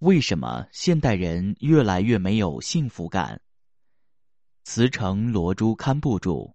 为什么现代人越来越没有幸福感？慈城罗珠堪布著。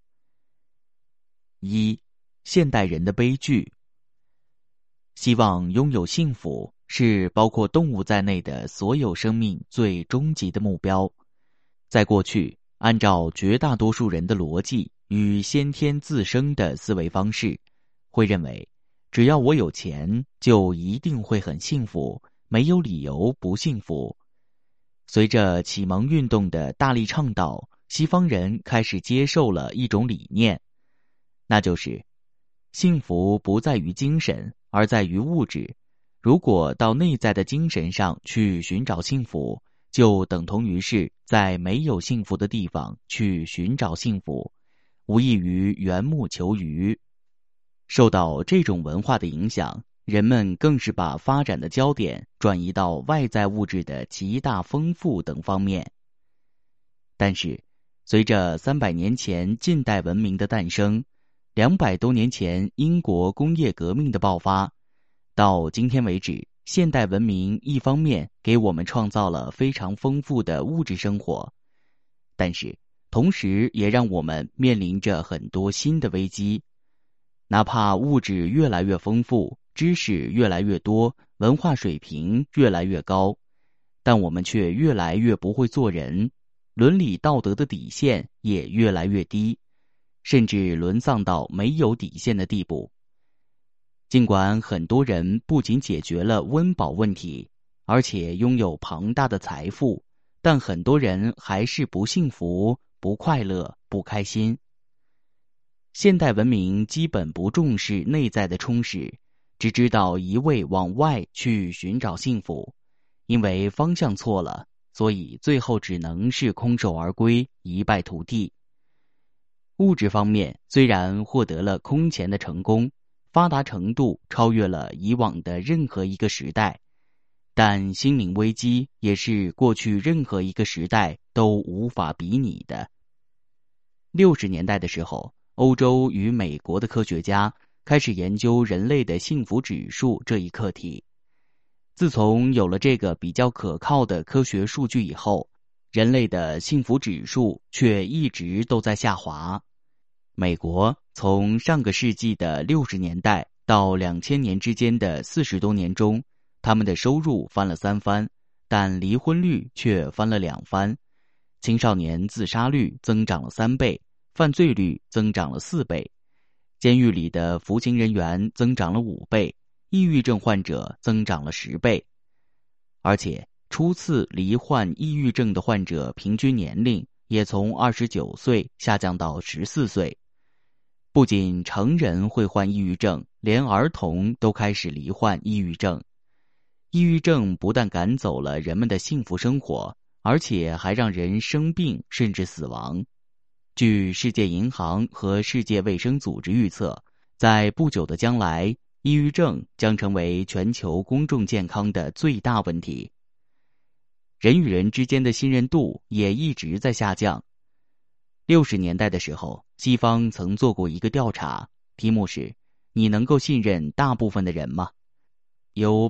一、现代人的悲剧。希望拥有幸福是包括动物在内的所有生命最终极的目标。在过去，按照绝大多数人的逻辑与先天自生的思维方式，会认为只要我有钱，就一定会很幸福，没有理由不幸福。随着启蒙运动的大力倡导，西方人开始接受了一种理念，那就是幸福不在于精神，而在于物质。如果到内在的精神上去寻找幸福，就等同于是在没有幸福的地方去寻找幸福，无异于缘木求鱼。受到这种文化的影响，人们更是把发展的焦点转移到外在物质的极大丰富等方面。但是，随着300年前近代文明的诞生，200多年前英国工业革命的爆发，到今天为止，现代文明一方面给我们创造了非常丰富的物质生活，但是同时也让我们面临着很多新的危机。哪怕物质越来越丰富，知识越来越多，文化水平越来越高，但我们却越来越不会做人，伦理道德的底线也越来越低，甚至沦丧到没有底线的地步。尽管很多人不仅解决了温饱问题，而且拥有庞大的财富，但很多人还是不幸福、不快乐、不开心。现代文明基本不重视内在的充实，只知道一味往外去寻找幸福，因为方向错了，所以最后只能是空手而归，一败涂地。物质方面虽然获得了空前的成功，发达程度超越了以往的任何一个时代，但心灵危机也是过去任何一个时代都无法比拟的。60年代的时候，欧洲与美国的科学家开始研究人类的幸福指数这一课题。自从有了这个比较可靠的科学数据以后，人类的幸福指数却一直都在下滑。美国从上个世纪的60年代到2000年之间的40多年中，他们的收入翻了3番，但离婚率却翻了2番，青少年自杀率增长了3倍，犯罪率增长了4倍，监狱里的服刑人员增长了5倍，抑郁症患者增长了10倍。而且初次罹患抑郁症的患者平均年龄也从29岁下降到14岁。不仅成人会患抑郁症，连儿童都开始罹患抑郁症。抑郁症不但赶走了人们的幸福生活，而且还让人生病甚至死亡。据世界银行和世界卫生组织预测，在不久的将来，抑郁症将成为全球公众健康的最大问题。人与人之间的信任度也一直在下降。60年代的时候，西方曾做过一个调查，题目是：你能够信任大部分的人吗？有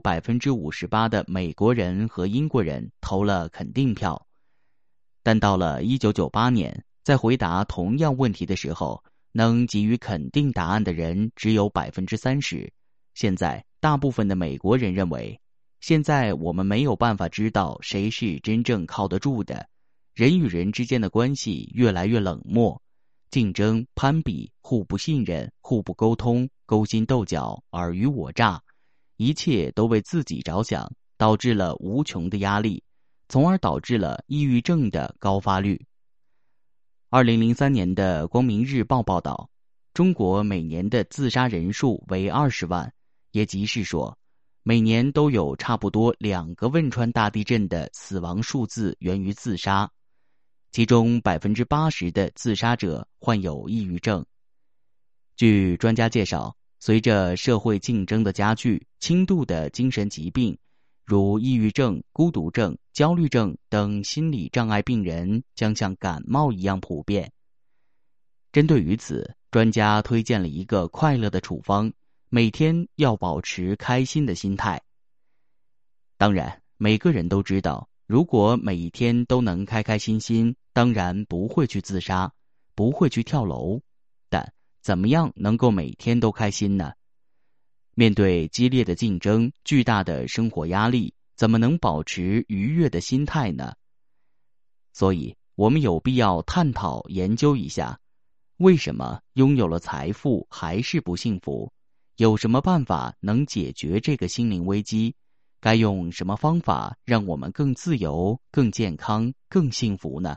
58% 的美国人和英国人投了肯定票。但到了1998年，在回答同样问题的时候，能给予肯定答案的人只有 30%。现在大部分的美国人认为，现在我们没有办法知道谁是真正靠得住的，人与人之间的关系越来越冷漠，竞争、攀比、互不信任、互不沟通、勾心斗角、尔虞我诈，一切都为自己着想，导致了无穷的压力，从而导致了抑郁症的高发率。2003年的光明日报报道，中国每年的自杀人数为20万，也即是说，每年都有差不多2个汶川大地震的死亡数字源于自杀，其中 80% 的自杀者患有抑郁症。据专家介绍，随着社会竞争的加剧，轻度的精神疾病，如抑郁症、孤独症、焦虑症等心理障碍病人将像感冒一样普遍。针对于此，专家推荐了一个快乐的处方，每天要保持开心的心态。当然， 每个人都知道，如果每一天都能开开心心，当然不会去自杀，不会去跳楼。但怎么样能够每天都开心呢？面对激烈的竞争、巨大的生活压力，怎么能保持愉悦的心态呢？所以，我们有必要探讨研究一下，为什么拥有了财富还是不幸福？有什么办法能解决这个心灵危机？该用什么方法让我们更自由、更健康、更幸福呢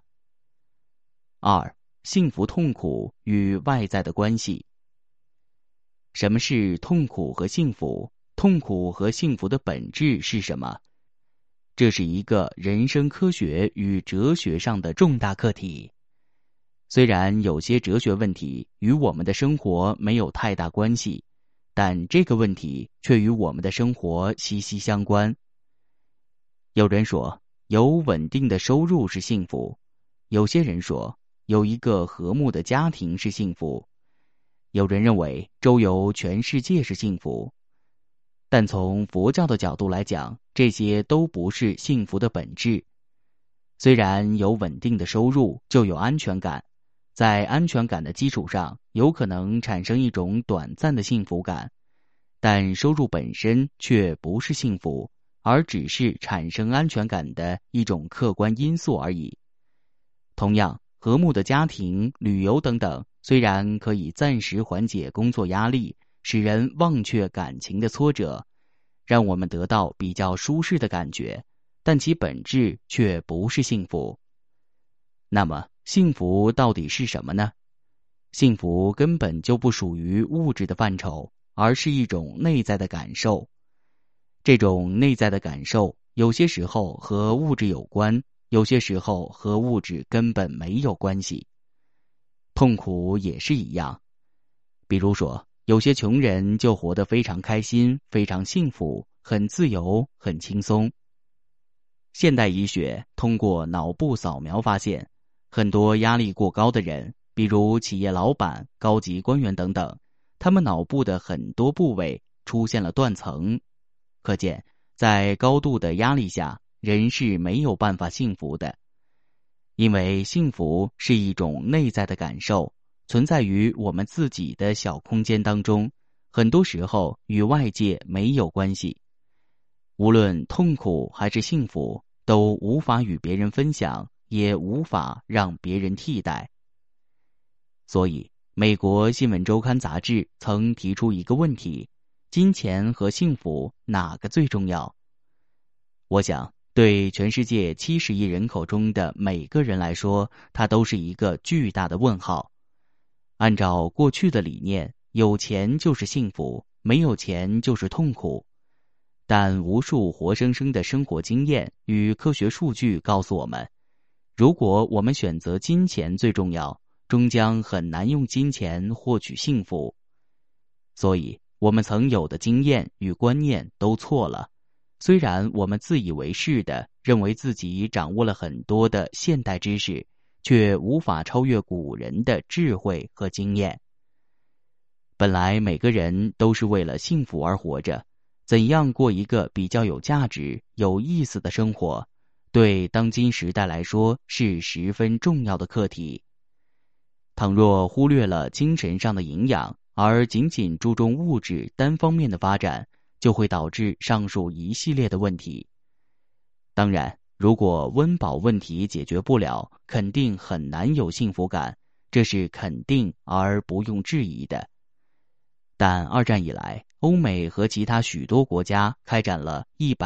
？2. 幸福痛苦与外在的关系。什么是痛苦和幸福？痛苦和幸福的本质是什么？这是一个人生科学与哲学上的重大课题。虽然有些哲学问题与我们的生活没有太大关系，但这个问题却与我们的生活息息相关。有人说，有稳定的收入是幸福；有些人说，有一个和睦的家庭是幸福；有人认为周游全世界是幸福。但从佛教的角度来讲，这些都不是幸福的本质。虽然有稳定的收入，就有安全感，在安全感的基础上，有可能产生一种短暂的幸福感，但收入本身却不是幸福，而只是产生安全感的一种客观因素而已。同样，和睦的家庭、旅游等等，虽然可以暂时缓解工作压力，使人忘却感情的挫折，让我们得到比较舒适的感觉，但其本质却不是幸福。那么，幸福到底是什么呢？幸福根本就不属于物质的范畴，而是一种内在的感受。这种内在的感受，有些时候和物质有关，有些时候和物质根本没有关系。痛苦也是一样。比如说，有些穷人就活得非常开心，非常幸福，很自由，很轻松。现代医学通过脑部扫描发现，很多压力过高的人，比如企业老板、高级官员等等，他们脑部的很多部位出现了断层。可见，在高度的压力下，人是没有办法幸福的。因为幸福是一种内在的感受，存在于我们自己的小空间当中，很多时候与外界没有关系。无论痛苦还是幸福，都无法与别人分享，也无法让别人替代。所以，美国新闻周刊杂志曾提出一个问题：金钱和幸福哪个最重要？我想，对全世界70亿人口中的每个人来说，它都是一个巨大的问号。按照过去的理念，有钱就是幸福，没有钱就是痛苦。但无数活生生的生活经验与科学数据告诉我们，如果我们选择金钱最重要，终将很难用金钱获取幸福。所以，我们曾有的经验与观念都错了。虽然我们自以为是地认为自己掌握了很多的现代知识，却无法超越古人的智慧和经验。本来每个人都是为了幸福而活着，怎样过一个比较有价值、有意思的生活，对当今时代来说是十分重要的课题。倘若忽略了精神上的营养，而仅仅注重物质单方面的发展，就会导致上述一系列的问题。当然，如果温饱问题解决不了，肯定很难有幸福感，这是肯定而不用质疑的。但二战以来，欧美和其他许多国家开展了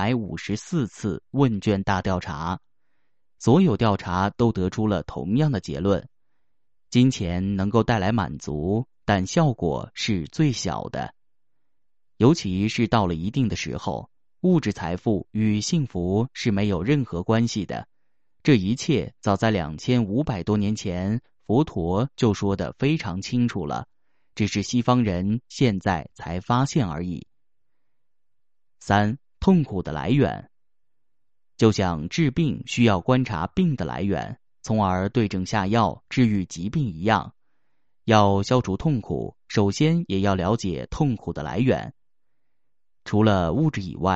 154次问卷大调查，所有调查都得出了同样的结论：金钱能够带来满足，但效果是最小的。尤其是到了一定的时候，物质财富与幸福是没有任何关系的。这一切早在2500多年前，佛陀就说得非常清楚了，只是西方人现在才发现而已。3. 痛苦的来源。就像治病需要观察病的来源，从而对症下药治愈疾病一样，要消除痛苦，首先也要了解痛苦的来源。除了物质以外，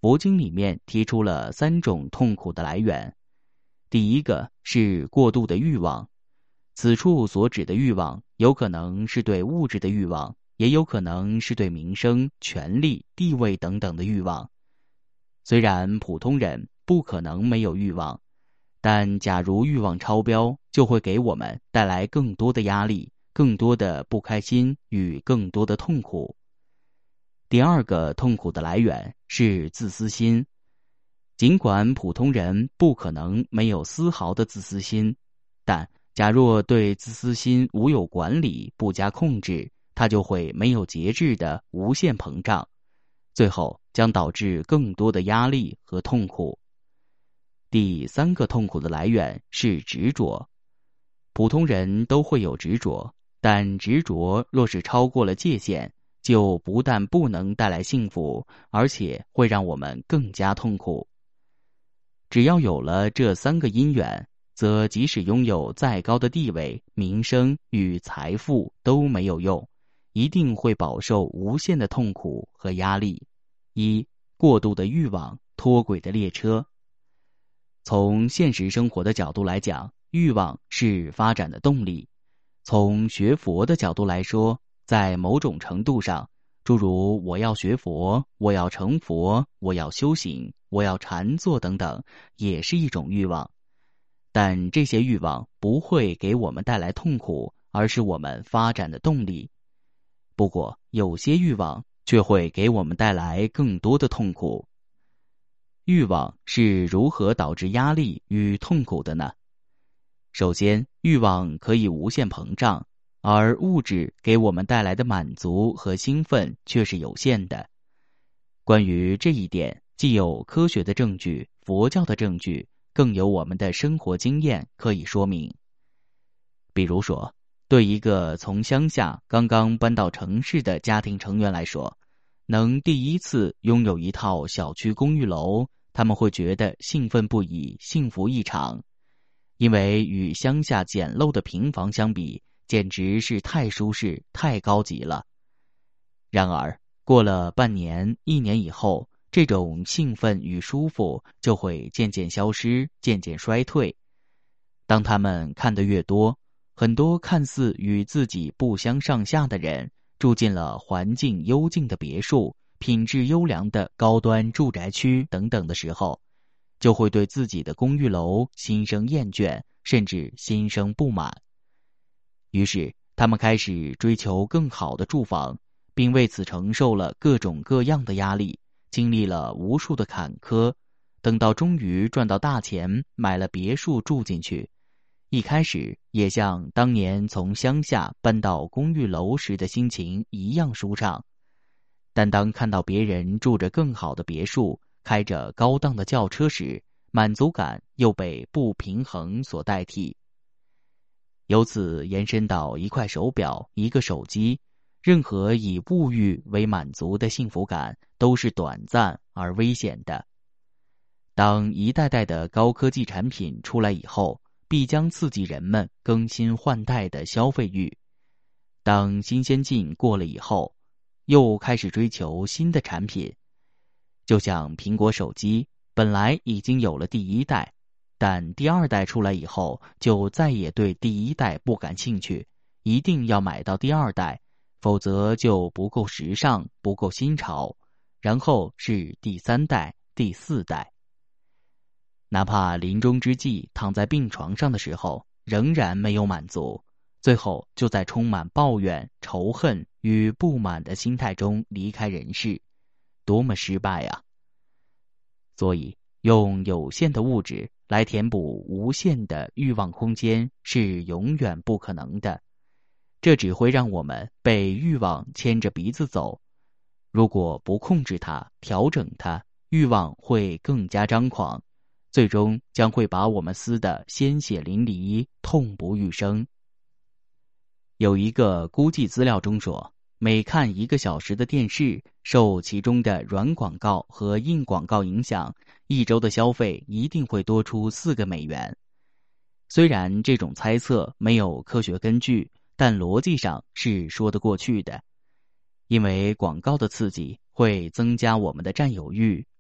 佛经里面提出了3种痛苦的来源。第一个是过度的欲望，此处所指的欲望，有可能是对物质的欲望，也有可能是对名声、权力、地位等等的欲望。虽然普通人不可能没有欲望，但假如欲望超标，就会给我们带来更多的压力、更多的不开心与更多的痛苦。第二个痛苦的来源是自私心。尽管普通人不可能没有丝毫的自私心，但假若对自私心无有管理、不加控制，它就会没有节制的无限膨胀，最后将导致更多的压力和痛苦。第三个痛苦的来源是执着。普通人都会有执着，但执着若是超过了界限，就不但不能带来幸福，而且会让我们更加痛苦。只要有了这3个因缘，则即使拥有再高的地位、名声与财富都没有用，一定会饱受无限的痛苦和压力。1、过度的欲望，脱轨的列车。从现实生活的角度来讲，欲望是发展的动力。从学佛的角度来说，在某种程度上，诸如我要学佛、我要成佛、我要修行、我要禅坐等等，也是一种欲望。但这些欲望不会给我们带来痛苦，而是我们发展的动力。不过，有些欲望却会给我们带来更多的痛苦。欲望是如何导致压力与痛苦的呢？首先，欲望可以无限膨胀，而物质给我们带来的满足和兴奋却是有限的。关于这一点，既有科学的证据、佛教的证据，更有我们的生活经验可以说明。比如说，对一个从乡下刚刚搬到城市的家庭成员来说，能第一次拥有一套小区公寓楼，他们会觉得兴奋不已、幸福异常，因为与乡下简陋的平房相比，简直是太舒适、太高级了。然而，过了半年、1年以后，这种兴奋与舒服就会渐渐消失、渐渐衰退。当他们看得越多，很多看似与自己不相上下的人，住进了环境幽静的别墅、品质优良的高端住宅区等等的时候，就会对自己的公寓楼心生厌倦，甚至心生不满。于是，他们开始追求更好的住房，并为此承受了各种各样的压力，经历了无数的坎坷。等到终于赚到大钱，买了别墅住进去，一开始也像当年从乡下搬到公寓楼时的心情一样舒畅。但当看到别人住着更好的别墅，开着高档的轿车时，满足感又被不平衡所代替。由此延伸到一块手表、一个手机，任何以物欲为满足的幸福感都是短暂而危险的。当一代代的高科技产品出来以后，必将刺激人们更新换代的消费欲。当新鲜劲过了以后，又开始追求新的产品。就像苹果手机，本来已经有了第1代，但第2代出来以后，就再也对第1代不感兴趣，一定要买到第2代，否则就不够时尚、不够新潮。然后是第3代、第4代。哪怕临终之际躺在病床上的时候，仍然没有满足，最后就在充满抱怨、仇恨与不满的心态中离开人世，多么失败啊！所以，用有限的物质来填补无限的欲望空间是永远不可能的，这只会让我们被欲望牵着鼻子走。如果不控制它、调整它，欲望会更加张狂，最终将会把我们撕得鲜血淋漓、痛不欲生。有一个估计资料中说，每看1个小时的电视，受其中的软广告和硬广告影响，1周的消费一定会多出4个美元。虽然这种猜测没有科学根据，但逻辑上是说得过去的。因为广告的刺激会增加我们的占有欲，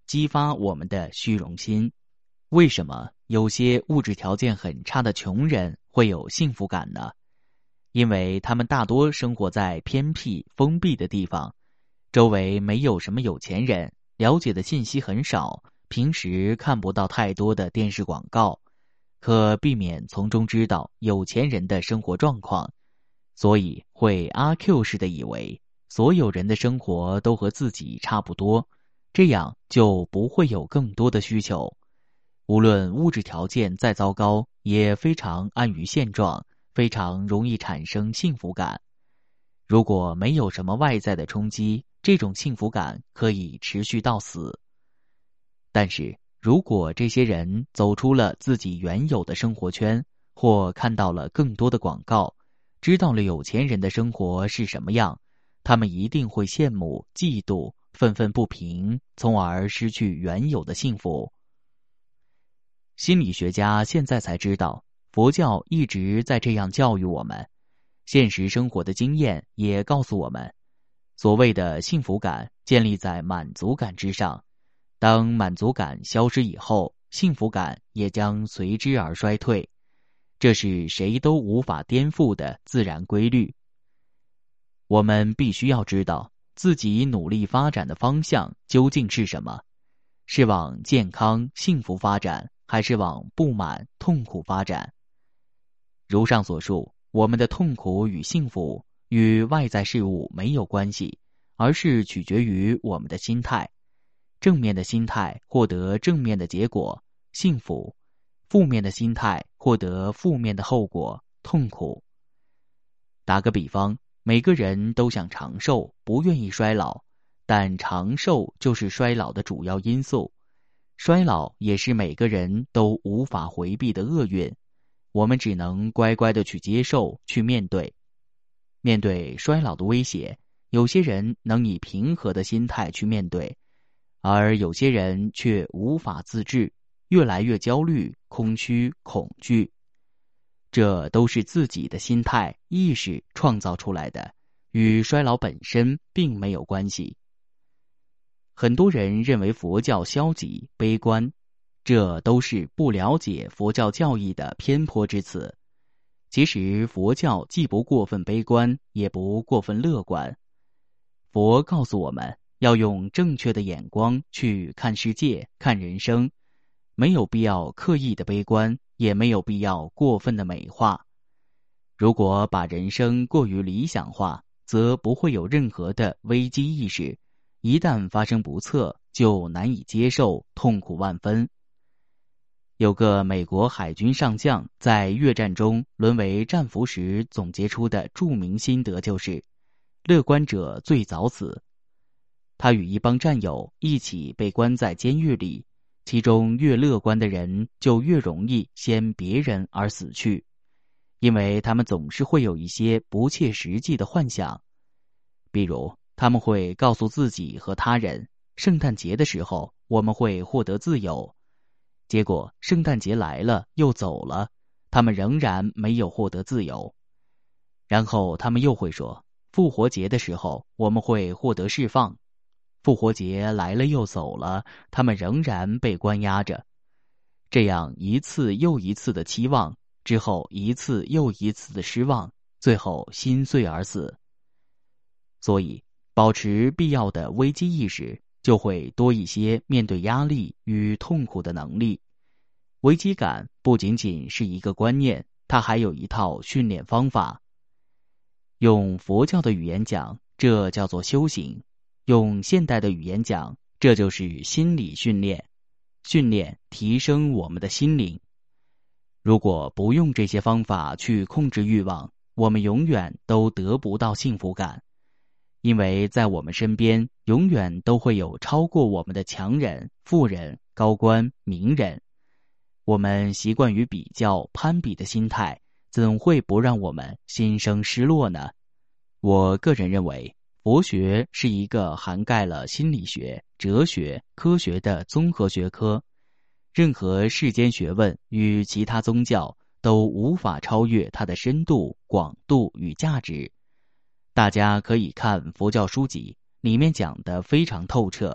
激发我们的虚荣心。为什么有些物质条件很差的穷人会有幸福感呢？因为他们大多生活在偏僻封闭的地方，周围没有什么有钱人，了解的信息很少，平时看不到太多的电视广告，可避免从中知道有钱人的生活状况，所以会阿 Q 式的以为所有人的生活都和自己差不多，这样就不会有更多的需求。无论物质条件再糟糕，也非常安于现状，非常容易产生幸福感。如果没有什么外在的冲击，这种幸福感可以持续到死。但是如果这些人走出了自己原有的生活圈，或看到了更多的广告，知道了有钱人的生活是什么样，他们一定会羡慕、嫉妒、愤愤不平，从而失去原有的幸福。心理学家现在才知道，佛教一直在这样教育我们，现实生活的经验也告诉我们，所谓的幸福感建立在满足感之上，当满足感消失以后，幸福感也将随之而衰退，这是谁都无法颠覆的自然规律。我们必须要知道自己努力发展的方向究竟是什么，是往健康幸福发展，还是往不满痛苦发展。如上所述，我们的痛苦与幸福与外在事物没有关系，而是取决于我们的心态。正面的心态获得正面的结果，幸福；负面的心态获得负面的后果，痛苦。打个比方，每个人都想长寿，不愿意衰老，但长寿就是衰老的主要因素。衰老也是每个人都无法回避的厄运，我们只能乖乖地去接受，去面对。面对衰老的威胁，有些人能以平和的心态去面对，而有些人却无法自制，越来越焦虑、空虚、恐惧。这都是自己的心态、意识创造出来的，与衰老本身并没有关系。很多人认为佛教消极、悲观，这都是不了解佛教教义的偏颇之词。其实佛教既不过分悲观，也不过分乐观。佛告诉我们要用正确的眼光去看世界、看人生，没有必要刻意的悲观，也没有必要过分的美化。如果把人生过于理想化，则不会有任何的危机意识，一旦发生不测，就难以接受，痛苦万分。有个美国海军上将在越战中沦为战俘时总结出的著名心得就是乐观者最早死。他与一帮战友一起被关在监狱里，其中越乐观的人就越容易先别人而死去，因为他们总是会有一些不切实际的幻想。比如他们会告诉自己和他人，圣诞节的时候我们会获得自由，结果圣诞节来了又走了，他们仍然没有获得自由。然后他们又会说，复活节的时候我们会获得释放，复活节来了又走了，他们仍然被关押着。这样一次又一次的期望，之后一次又一次的失望，最后心碎而死。所以保持必要的危机意识，就会多一些面对压力与痛苦的能力。危机感不仅仅是一个观念，它还有一套训练方法。用佛教的语言讲，这叫做修行；用现代的语言讲，这就是心理训练。训练提升我们的心灵。如果不用这些方法去控制欲望，我们永远都得不到幸福感。因为在我们身边永远都会有超过我们的强人、富人、高官、名人。我们习惯于比较、攀比的心态，怎会不让我们心生失落呢？我个人认为，佛学是一个涵盖了心理学、哲学、科学的综合学科，任何世间学问与其他宗教都无法超越它的深度、广度与价值。大家可以看佛教书籍，里面讲得非常透彻，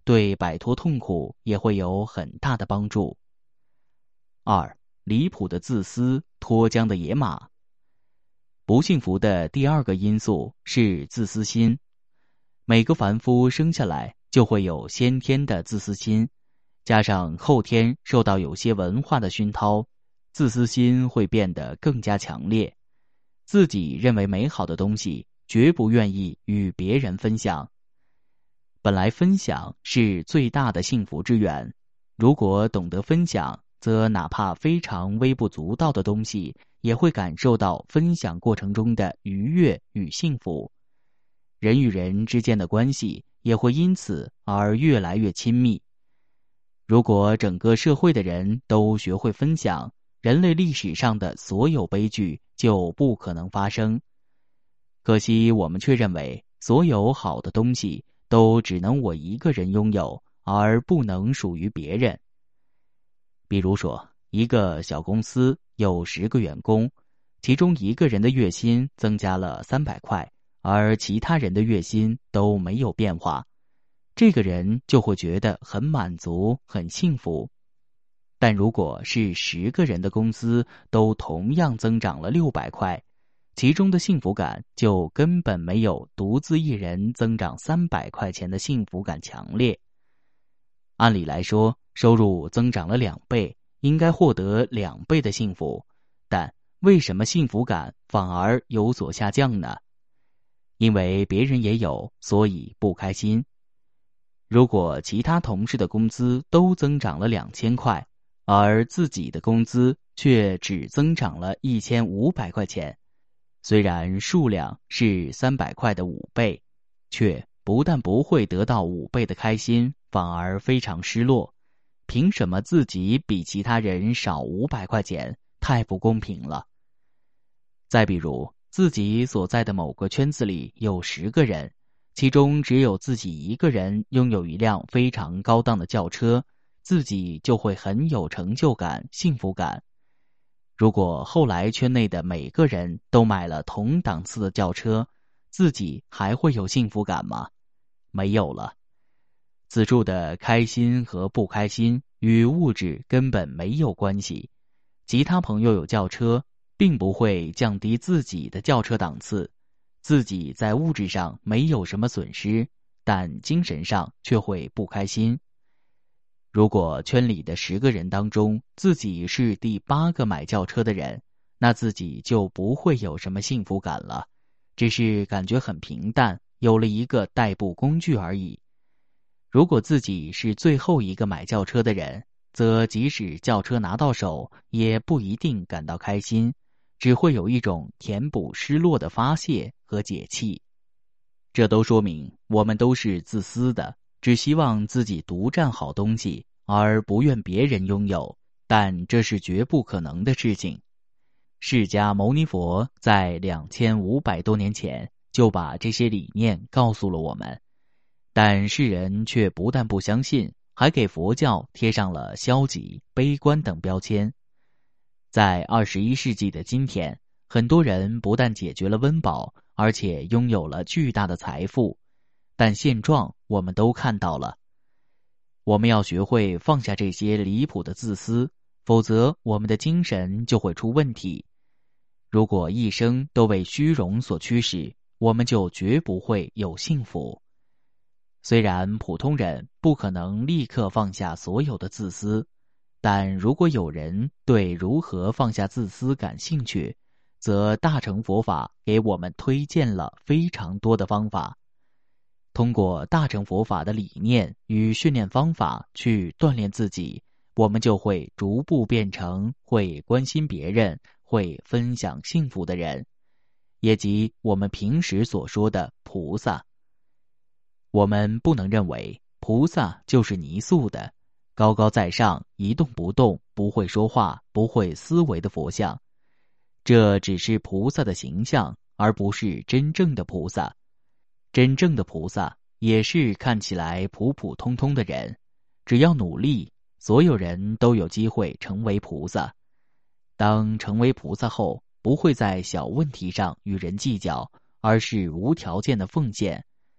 对摆脱痛苦也会有很大的帮助。2. 离谱的自私，脱缰的野马。不幸福的第二个因素是自私心。每个凡夫生下来就会有先天的自私心，加上后天受到有些文化的熏陶，自私心会变得更加强烈。自己认为美好的东西，绝不愿意与别人分享。本来分享是最大的幸福之源，如果懂得分享，则哪怕非常微不足道的东西，也会感受到分享过程中的愉悦与幸福。人与人之间的关系也会因此而越来越亲密。如果整个社会的人都学会分享，人类历史上的所有悲剧就不可能发生。可惜我们却认为所有好的东西都只能我一个人拥有，而不能属于别人。比如说，一个小公司有10个员工，其中一个人的月薪增加了300块，而其他人的月薪都没有变化，这个人就会觉得很满足、很幸福。但如果是10个人的工资都同样增长了600块，其中的幸福感就根本没有独自一人增长300块钱的幸福感强烈。按理来说，收入增长了2倍，应该获得2倍的幸福，但为什么幸福感反而有所下降呢？因为别人也有，所以不开心。如果其他同事的工资都增长了2000块，而自己的工资却只增长了1500块钱，虽然数量是300块的5倍，却不但不会得到5倍的开心，反而非常失落。凭什么自己比其他人少500块钱？太不公平了。再比如，自己所在的某个圈子里有10个人，其中只有自己一个人拥有一辆非常高档的轿车，自己就会很有成就感、幸福感。如果后来圈内的每个人都买了同档次的轿车，自己还会有幸福感吗？没有了。此处的开心和不开心与物质根本没有关系。其他朋友有轿车，并不会降低自己的轿车档次，自己在物质上没有什么损失，但精神上却会不开心。如果圈里的10个人当中，自己是第8个买轿车的人，那自己就不会有什么幸福感了，只是感觉很平淡，有了一个代步工具而已。如果自己是最后一个买轿车的人，则即使轿车拿到手，也不一定感到开心，只会有一种填补失落的发泄和解气。这都说明我们都是自私的，只希望自己独占好东西，而不愿别人拥有，但这是绝不可能的事情。释迦牟尼佛在2500多年前就把这些理念告诉了我们，但世人却不但不相信，还给佛教贴上了消极、悲观等标签。在21世纪的今天，很多人不但解决了温饱，而且拥有了巨大的财富，但现状我们都看到了。我们要学会放下这些离谱的自私，否则我们的精神就会出问题。如果一生都为虚荣所驱使，我们就绝不会有幸福。虽然普通人不可能立刻放下所有的自私，但如果有人对如何放下自私感兴趣，则大乘佛法给我们推荐了非常多的方法。通过大乘佛法的理念与训练方法去锻炼自己，我们就会逐步变成会关心别人、会分享幸福的人，也即我们平时所说的菩萨。我们不能认为菩萨就是泥塑的，高高在上、一动不动、不会说话、不会思维的佛像。这只是菩萨的形象，而不是真正的菩萨。真正的菩萨也是看起来普普通通的人，只要努力，所有人都有机会成为菩萨。当成为菩萨后，不会在小问题上与人计较，而是无条件的奉献。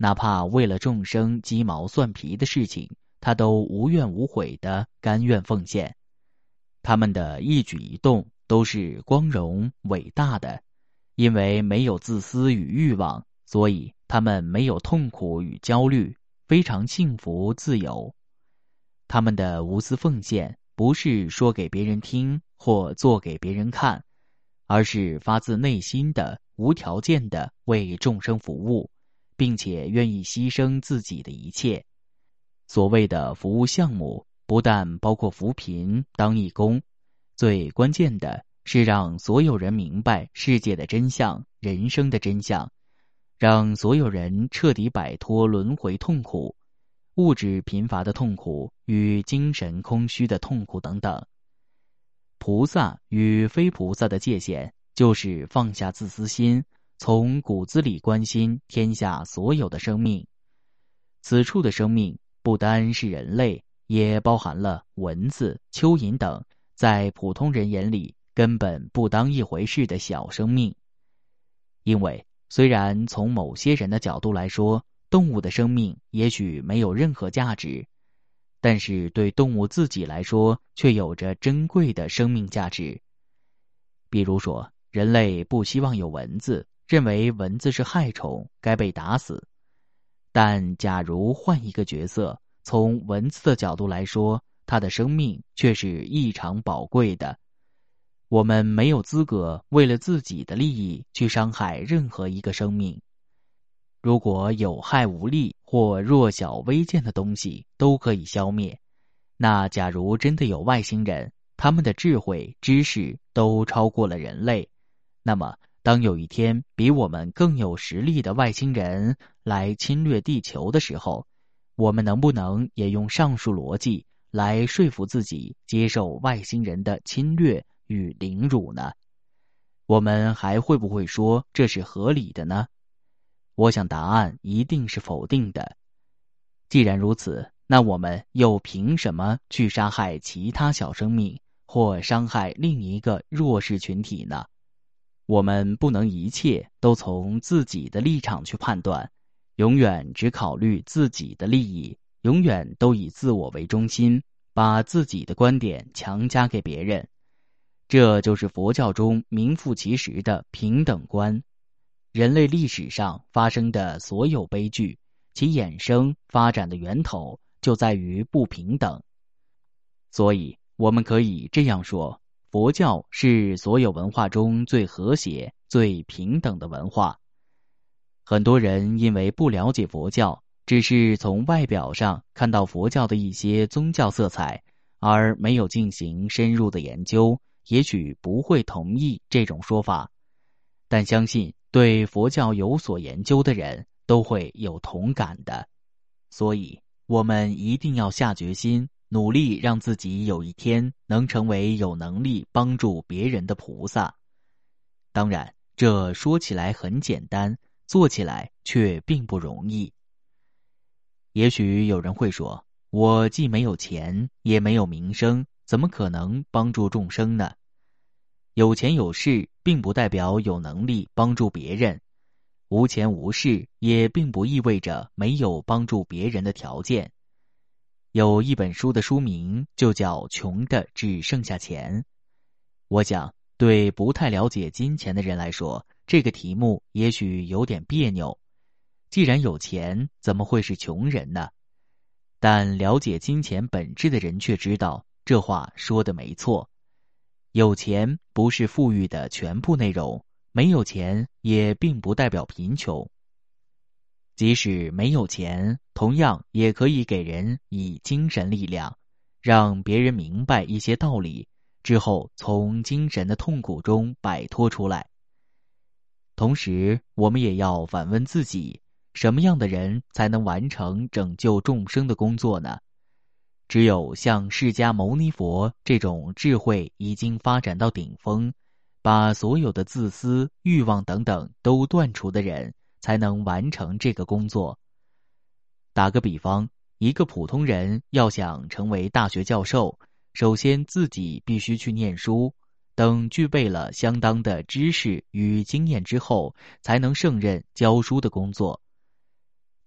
哪怕为了众生鸡毛蒜皮的事情，他都无怨无悔地甘愿奉献。他们的一举一动都是光荣伟大的，因为没有自私与欲望，所以他们没有痛苦与焦虑，非常幸福自由。他们的无私奉献不是说给别人听或做给别人看，而是发自内心的无条件的为众生服务，并且愿意牺牲自己的一切。所谓的服务项目不但包括扶贫、当义工，最关键的是让所有人明白世界的真相、人生的真相，让所有人彻底摆脱轮回痛苦、物质贫乏的痛苦与精神空虚的痛苦等等。菩萨与非菩萨的界限就是放下自私心，从骨子里关心天下所有的生命。此处的生命不单是人类，也包含了蚊子、蚯蚓等在普通人眼里根本不当一回事的小生命。因为虽然从某些人的角度来说，动物的生命也许没有任何价值，但是对动物自己来说却有着珍贵的生命价值。比如说，人类不希望有蚊子，认为蚊子是害虫，该被打死。但假如换一个角色，从蚊子的角度来说，它的生命却是异常宝贵的。我们没有资格为了自己的利益去伤害任何一个生命。如果有害无利或弱小微贱的东西都可以消灭，那假如真的有外星人，他们的智慧、知识都超过了人类，那么当有一天比我们更有实力的外星人来侵略地球的时候，我们能不能也用上述逻辑来说服自己接受外星人的侵略与凌辱呢？我们还会不会说这是合理的呢？我想答案一定是否定的。既然如此，那我们又凭什么去杀害其他小生命，或伤害另一个弱势群体呢？我们不能一切都从自己的立场去判断，永远只考虑自己的利益，永远都以自我为中心，把自己的观点强加给别人。这就是佛教中名副其实的平等观。人类历史上发生的所有悲剧，其衍生发展的源头就在于不平等。所以我们可以这样说，佛教是所有文化中最和谐、最平等的文化。很多人因为不了解佛教，只是从外表上看到佛教的一些宗教色彩，而没有进行深入的研究，也许不会同意这种说法。但相信对佛教有所研究的人都会有同感的。所以我们一定要下决心，努力让自己有一天能成为有能力帮助别人的菩萨。当然，这说起来很简单，做起来却并不容易。也许有人会说，我既没有钱，也没有名声，怎么可能帮助众生呢？有钱有势并不代表有能力帮助别人，无钱无势也并不意味着没有帮助别人的条件。有一本书的书名就叫《穷的只剩下钱》。我想对不太了解金钱的人来说，这个题目也许有点别扭。既然有钱，怎么会是穷人呢？但了解金钱本质的人却知道，这话说得没错。有钱不是富裕的全部内容，没有钱也并不代表贫穷。即使没有钱，同样也可以给人以精神力量，让别人明白一些道理，之后从精神的痛苦中摆脱出来。同时，我们也要反问自己，什么样的人才能完成拯救众生的工作呢？只有像释迦牟尼佛这种智慧已经发展到顶峰，把所有的自私、欲望等等都断除的人，才能完成这个工作。打个比方，一个普通人要想成为大学教授，首先自己必须去念书，等具备了相当的知识与经验之后，才能胜任教书的工作。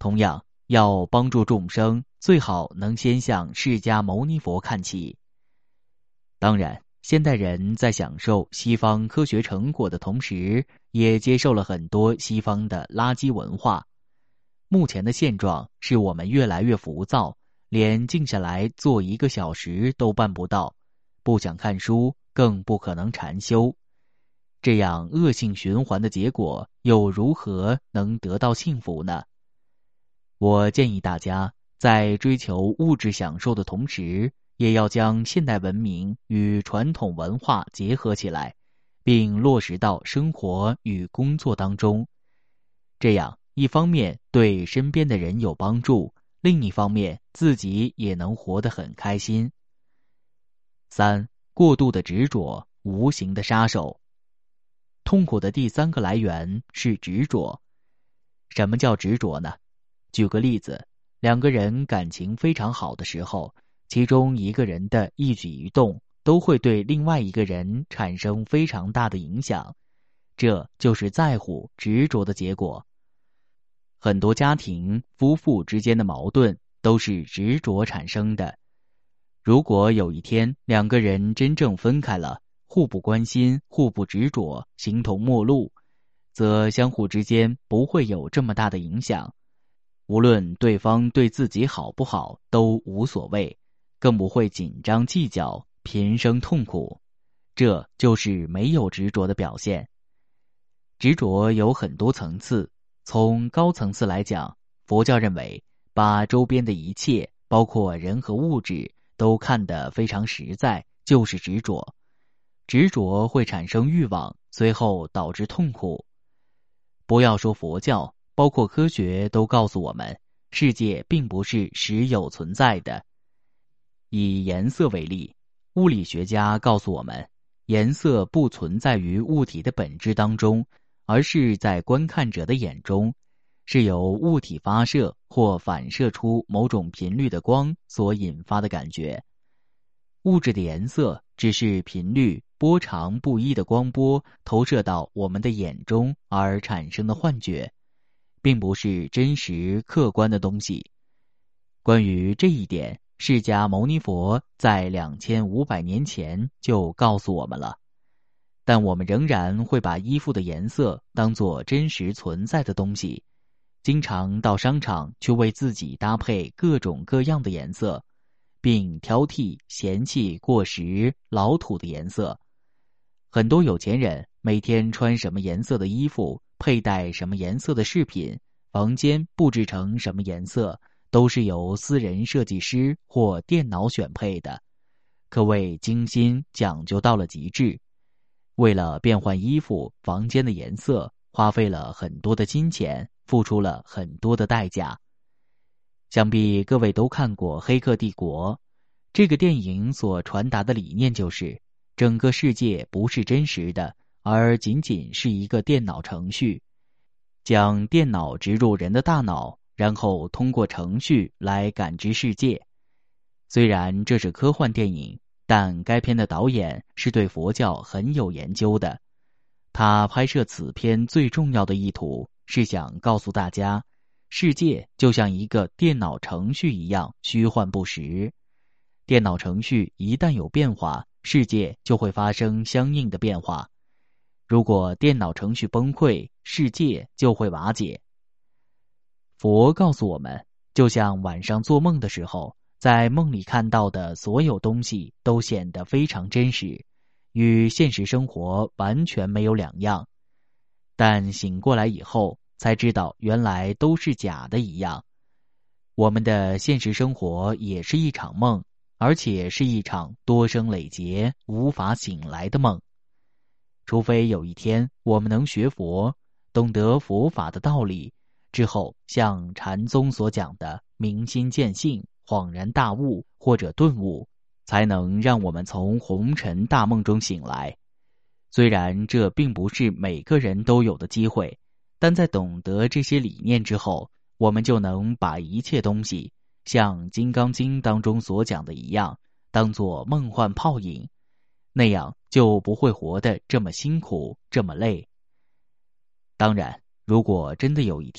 同样，要帮助众生，最好能先向释迦牟尼佛看齐。当然，现代人在享受西方科学成果的同时，也接受了很多西方的垃圾文化。目前的现状是我们越来越浮躁，连静下来坐1个小时都办不到，不想看书，更不可能禅修。这样恶性循环的结果，又如何能得到幸福呢？我建议大家在追求物质享受的同时，也要将现代文明与传统文化结合起来，并落实到生活与工作当中。这样一方面对身边的人有帮助，另一方面自己也能活得很开心。3. 过度的执着，无形的杀手。痛苦的第3个来源是执着。什么叫执着呢？举个例子，2个人感情非常好的时候，其中一个人的一举一动都会对另外一个人产生非常大的影响，这就是在乎、执着的结果。很多家庭夫妇之间的矛盾都是执着产生的。如果有一天2个人真正分开了，互不关心，互不执着，形同陌路，则相互之间不会有这么大的影响。无论对方对自己好不好都无所谓，更不会紧张计较，平生痛苦。这就是没有执着的表现。执着有很多层次，从高层次来讲，佛教认为把周边的一切，包括人和物质，都看得非常实在，就是执着。执着会产生欲望，随后导致痛苦。不要说佛教，包括科学都告诉我们，世界并不是实有存在的。以颜色为例，物理学家告诉我们，颜色不存在于物体的本质当中，而是在观看者的眼中，是由物体发射或反射出某种频率的光所引发的感觉。物质的颜色只是频率波长不一的光波投射到我们的眼中而产生的幻觉，并不是真实客观的东西。关于这一点，释迦牟尼佛在2500年前就告诉我们了。但我们仍然会把衣服的颜色当作真实存在的东西，经常到商场去为自己搭配各种各样的颜色，并挑剔、嫌弃过时、老土的颜色。很多有钱人每天穿什么颜色的衣服，佩戴什么颜色的饰品，房间布置成什么颜色，都是由私人设计师或电脑选配的，可谓精心讲究到了极致。为了变换衣服、房间的颜色，花费了很多的金钱，付出了很多的代价。想必各位都看过《黑客帝国》，这个电影所传达的理念就是，整个世界不是真实的，而仅仅是一个电脑程序。将电脑植入人的大脑，然后通过程序来感知世界。虽然这是科幻电影，但该片的导演是对佛教很有研究的。他拍摄此片最重要的意图是想告诉大家，世界就像一个电脑程序一样虚幻不实。电脑程序一旦有变化，世界就会发生相应的变化。如果电脑程序崩溃，世界就会瓦解。佛告诉我们，就像晚上做梦的时候，在梦里看到的所有东西都显得非常真实，与现实生活完全没有两样。但醒过来以后，才知道原来都是假的一样。我们的现实生活也是一场梦，而且是一场多生累劫无法醒来的梦。除非有一天我们能学佛，懂得佛法的道理，之后像禅宗所讲的明心见性、恍然大悟或者顿悟，才能让我们从红尘大梦中醒来。虽然这并不是每个人都有的机会，但在懂得这些理念之后，我们就能把一切东西像《金刚经》当中所讲的一样，当作梦幻泡影，那样就不会活得这么辛苦，这么累。当然，如果真的有一天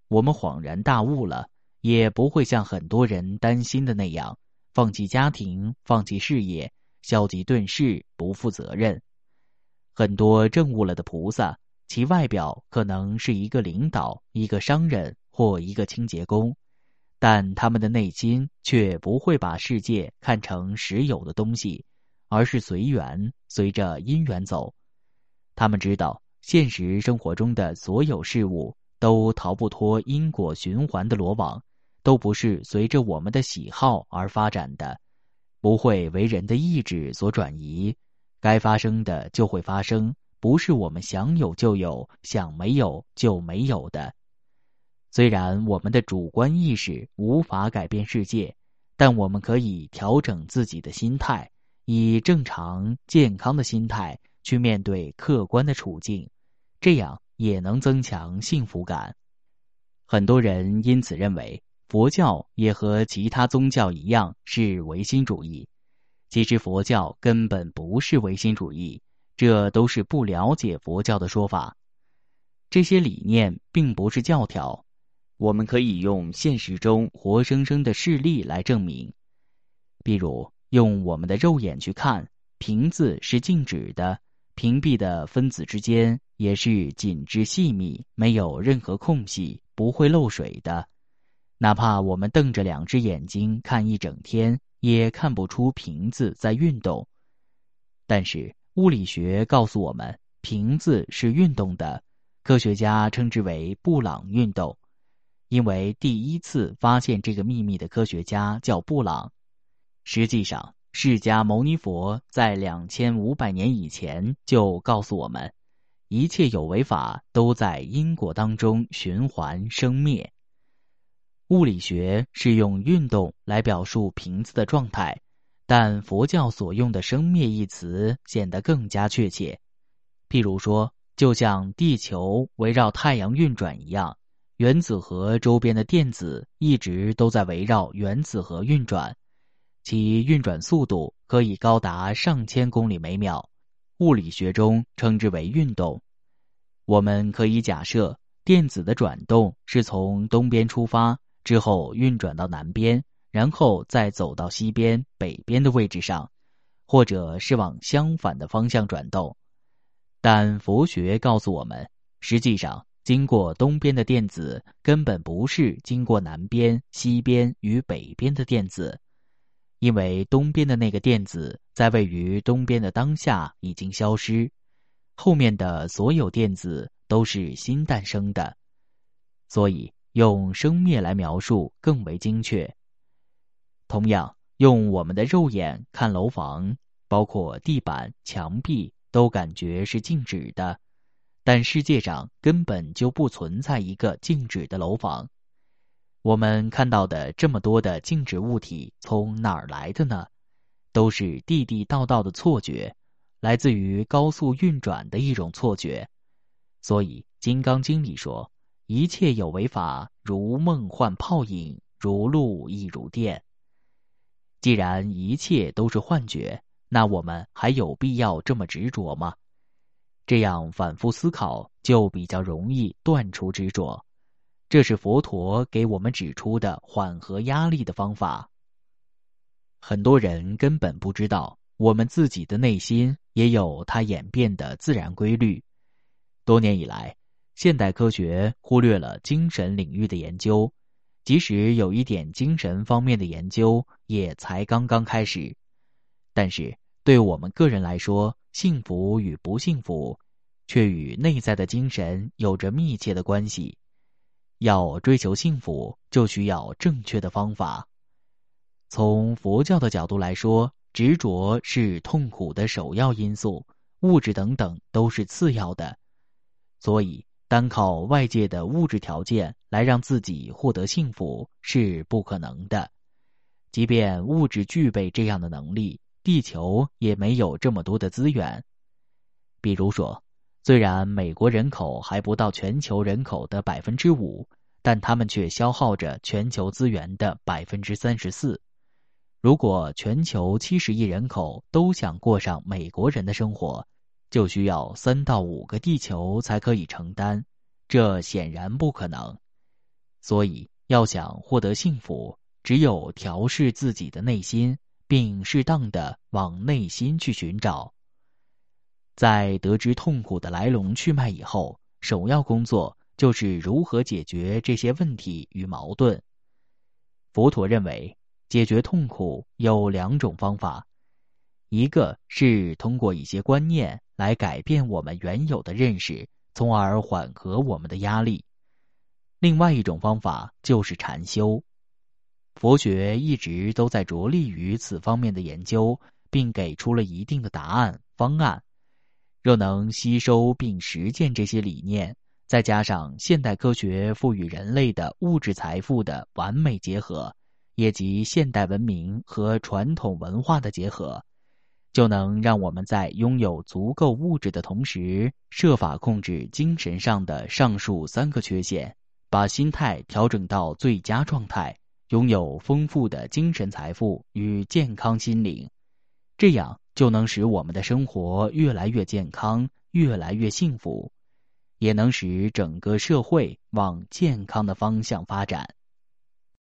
我们恍然大悟了，也不会像很多人担心的那样，放弃家庭，放弃事业，消极遁世，不负责任。很多证悟了的菩萨，其外表可能是一个领导、一个商人或一个清洁工，但他们的内心却不会把世界看成实有的东西，而是随缘，随着因缘走。他们知道，现实生活中的所有事物都逃不脱因果循环的罗网，都不是随着我们的喜好而发展的，不会为人的意志所转移，该发生的就会发生，不是我们想有就有，想没有就没有的。虽然我们的主观意识无法改变世界，但我们可以调整自己的心态，以正常健康的心态去面对客观的处境，这样也能增强幸福感。很多人因此认为佛教也和其他宗教一样是唯心主义，其实佛教根本不是唯心主义，这都是不了解佛教的说法。这些理念并不是教条，我们可以用现实中活生生的事例来证明。比如用我们的肉眼去看，瓶子是静止的，瓶壁的分子之间也是紧致细密，没有任何空隙，不会漏水的。哪怕我们瞪着2只眼睛看一整天，也看不出瓶子在运动。但是物理学告诉我们，瓶子是运动的，科学家称之为布朗运动，因为第一次发现这个秘密的科学家叫布朗。实际上，释迦牟尼佛在2500年以前就告诉我们，一切有为法都在因果当中循环生灭。物理学是用运动来表述瓶子的状态，但佛教所用的生灭一词显得更加确切。譬如说，就像地球围绕太阳运转一样，原子核周边的电子一直都在围绕原子核运转，其运转速度可以高达上千公里每秒，物理学中称之为运动。我们可以假设，电子的转动是从东边出发，之后运转到南边，然后再走到西边、北边的位置上，或者是往相反的方向转动。但佛学告诉我们，实际上经过东边的电子根本不是经过南边、西边与北边的电子，因为东边的那个电子在位于东边的当下已经消失，后面的所有电子都是新诞生的，所以用生灭来描述更为精确。同样，用我们的肉眼看楼房，包括地板、墙壁，都感觉是静止的，但世界上根本就不存在一个静止的楼房。我们看到的这么多的静止物体从哪儿来的呢？都是地地道道的错觉，来自于高速运转的一种错觉。所以《金刚经》里说，一切有为法，如梦幻泡影，如露亦如电。既然一切都是幻觉，那我们还有必要这么执着吗？这样反复思考，就比较容易断除执着。这是佛陀给我们指出的缓和压力的方法。很多人根本不知道，我们自己的内心也有它演变的自然规律。多年以来，现代科学忽略了精神领域的研究，即使有一点精神方面的研究，也才刚刚开始。但是对我们个人来说，幸福与不幸福，却与内在的精神有着密切的关系。要追求幸福，就需要正确的方法。从佛教的角度来说，执着是痛苦的首要因素，物质等等都是次要的。所以，单靠外界的物质条件来让自己获得幸福是不可能的。即便物质具备这样的能力，地球也没有这么多的资源。比如说，虽然美国人口还不到全球人口的 5%， 但他们却消耗着全球资源的 34%。如果全球70亿人口都想过上美国人的生活，就需要3到5个地球才可以承担，这显然不可能。 所以，要想获得幸福，只有调试自己的内心，并适当的往内心去寻找。在得知痛苦的来龙去脉以后，首要工作就是如何解决这些问题与矛盾。佛陀认为，解决痛苦有2种方法，一个是通过一些观念来改变我们原有的认识，从而缓和我们的压力。另外一种方法就是禅修。佛学一直都在着力于此方面的研究，并给出了一定的答案方案。若能吸收并实践这些理念，再加上现代科学赋予人类的物质财富的完美结合，也即现代文明和传统文化的结合，就能让我们在拥有足够物质的同时，设法控制精神上的上述3个缺陷，把心态调整到最佳状态，拥有丰富的精神财富与健康心灵。这样就能使我们的生活越来越健康，越来越幸福，也能使整个社会往健康的方向发展。